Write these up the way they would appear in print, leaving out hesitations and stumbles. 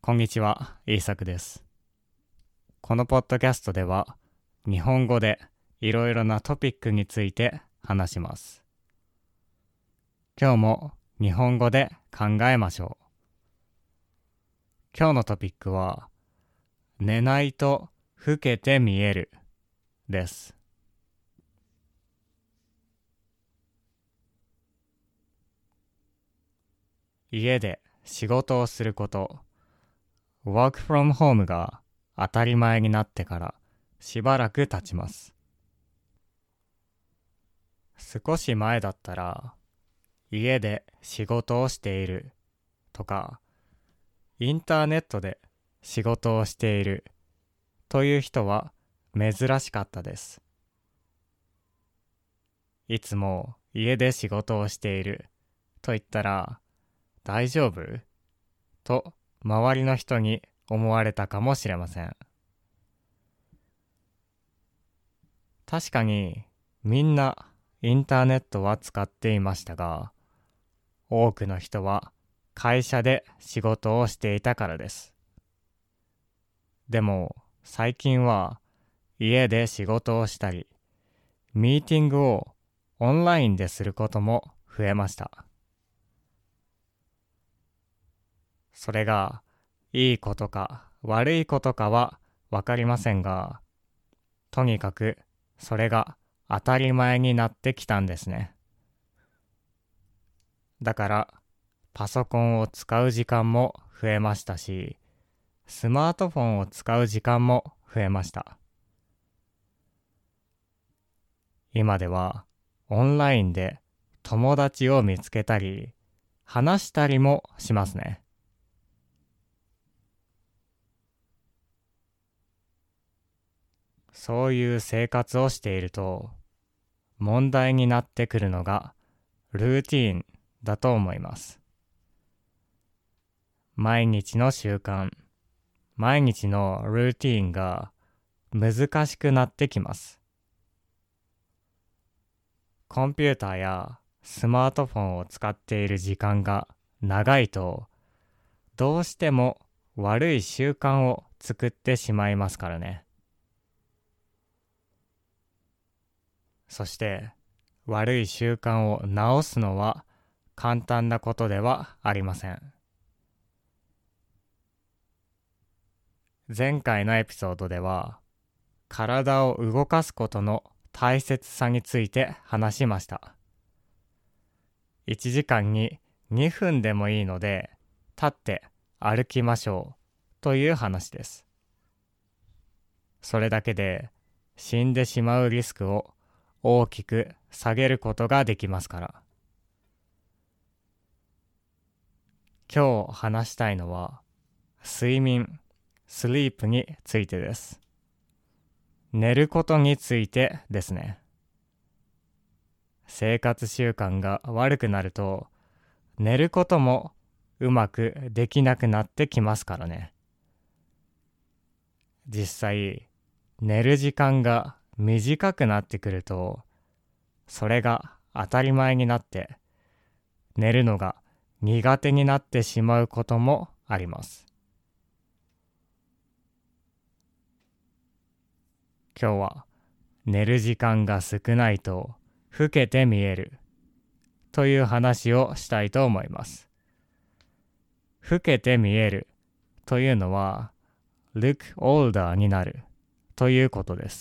こんにちは、イーサクです。このポッドキャストでは、日本語でいろいろなトピックについて話します。今日も日本語で考えましょう。今日のトピックは、寝ないと老けて見えるです。家で仕事をすること、Work from home が当たり前になってからしばらく経ちます。少し前だったら、家で仕事をしているとか、インターネットで仕事をしているという人は珍しかったです。いつも家で仕事をしていると言ったら、大丈夫と周りの人に思われたかもしれません。確かにみんなインターネットは使っていましたが、多くの人は会社で仕事をしていたからです。でも最近は家で仕事をしたり、ミーティングをオンラインですることも増えました。それがいいことか悪いことかはわかりませんが、とにかくそれが当たり前になってきたんですね。だからパソコンを使う時間も増えましたし、スマートフォンを使う時間も増えました。今ではオンラインで友達を見つけたり、話したりもしますね。そういう生活をしていると、問題になってくるのがルーティーンだと思います。毎日の習慣、毎日のルーティーンが難しくなってきます。コンピューターやスマートフォンを使っている時間が長いと、どうしても悪い習慣を作ってしまいますからね。そして悪い習慣を直すのは簡単なことではありません。前回のエピソードでは、体を動かすことの大切さについて話しました。1時間に2分でもいいので、立って歩きましょうという話です。それだけで死んでしまうリスクを大きく下げることができますから。今日話したいのは、睡眠、スリープについてです。寝ることについてですね。生活習慣が悪くなると、寝ることもうまくできなくなってきますからね。実際、寝る時間が短くなってくると、それが当たり前になって、寝るのが苦手になってしまうこともあります。今日は寝る時間が少ないと老けて見えるという話をしたいと思います。老けて見えるというのは look older になるということです。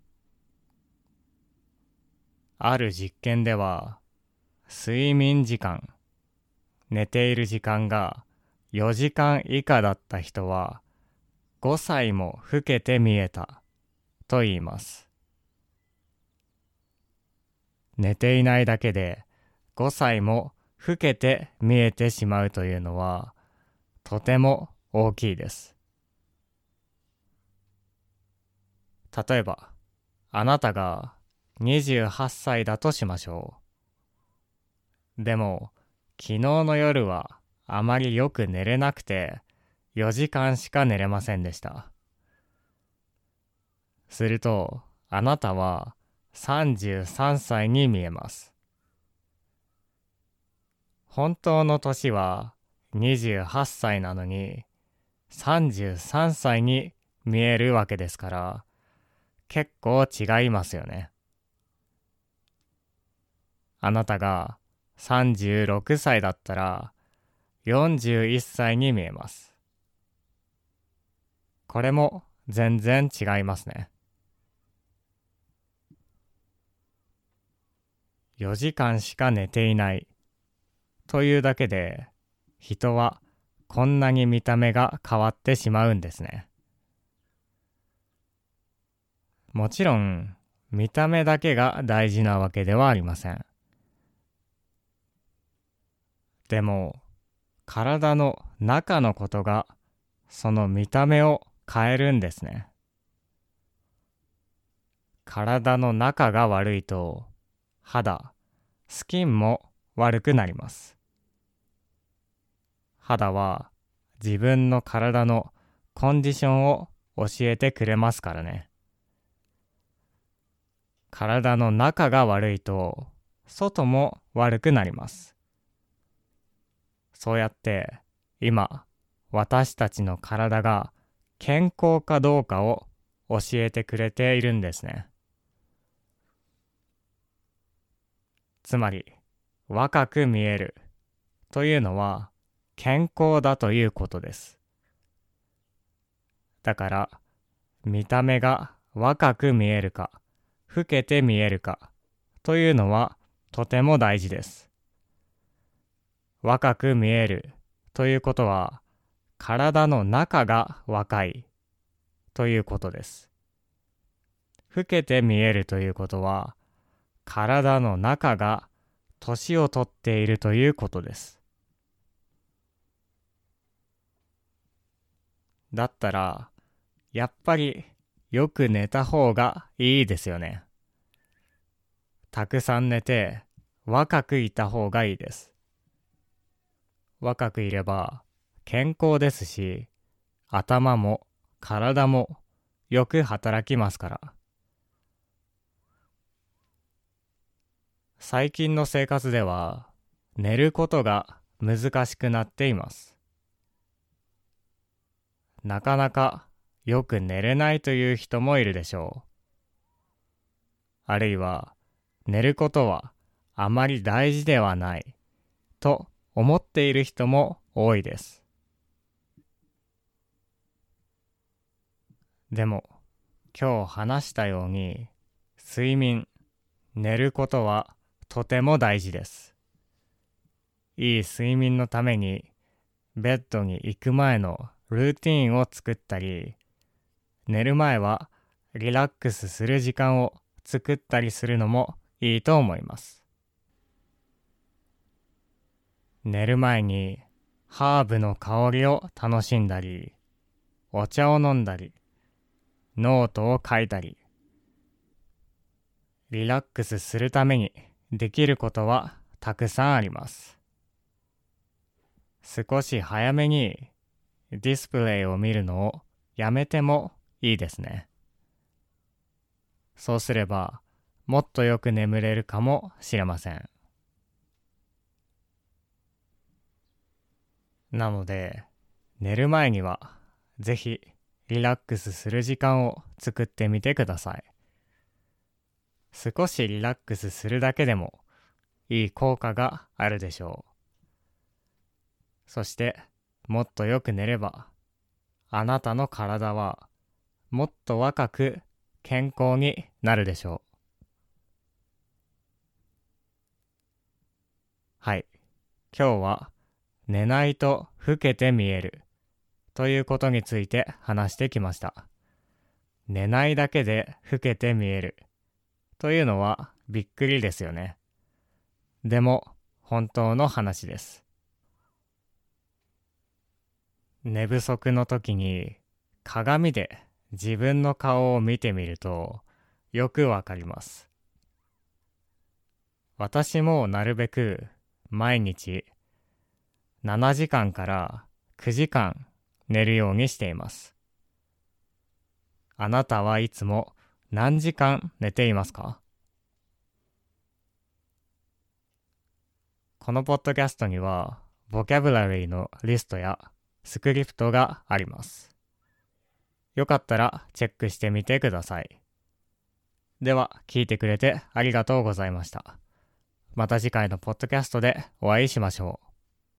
ある実験では、睡眠時間、寝ている時間が4時間以下だった人は5歳も老けて見えたと言います。寝ていないだけで5歳も老けて見えてしまうというのはとても大きいです。例えば、あなたが28歳だとしましょう。でも、昨日の夜はあまりよく寝れなくて4時間しか寝れませんでした。すると、あなたは33歳に見えます。本当の年は28歳なのに、 33歳に見えるわけですから、結構違いますよね。あなたが36歳だったら41歳に見えます。これも全然違いますね。4時間しか寝ていないというだけで、人はこんなに見た目が変わってしまうんですね。もちろん、見た目だけが大事なわけではありません。でも、体の中のことがその見た目を変えるんですね。体の中が悪いと、肌、スキンも悪くなります。肌は自分の体のコンディションを教えてくれますからね。体の中が悪いと、外も悪くなります。そうやって今、私たちの体が健康かどうかを教えてくれているんですね。つまり、若く見えるというのは健康だということです。だから、見た目が若く見えるか、老けて見えるかというのはとても大事です。若く見えるということは、体の中が若いということです。老けて見えるということは、体の中が年をとっているということです。だったら、やっぱりよく寝た方がいいですよね。たくさん寝て若くいた方がいいです。若くいれば健康ですし、頭も体もよく働きますから。最近の生活では寝ることが難しくなっています。なかなかよく寝れないという人もいるでしょう。あるいは寝ることはあまり大事ではないと思っている人も多いです。でも今日話したように睡眠、寝ることはとても大事です。いい睡眠のためにベッドに行く前のルーティーンを作ったり、寝る前はリラックスする時間を作ったりするのもいいと思います。寝る前にハーブの香りを楽しんだり、お茶を飲んだり、ノートを書いたり、リラックスするためにできることはたくさんあります。少し早めにディスプレイを見るのをやめてもいいですね。そうすればもっとよく眠れるかもしれません。なので、寝る前にはぜひリラックスする時間を作ってみてください。少しリラックスするだけでもいい効果があるでしょう。そしてもっとよく寝れば、あなたの体はもっと若く健康になるでしょう。はい。今日は寝ないと老けて見えるということについて話してきました。寝ないだけで老けて見えるというのはびっくりですよね。でも本当の話です。寝不足の時に鏡で自分の顔を見てみるとよくわかります。私もなるべく毎日7時間から9時間寝るようにしています。あなたはいつも何時間寝ていますか？このポッドキャストにはボキャブラリーのリストやスクリプトがあります。よかったらチェックしてみてください。では、聞いてくれてありがとうございました。また次回のポッドキャストでお会いしましょう。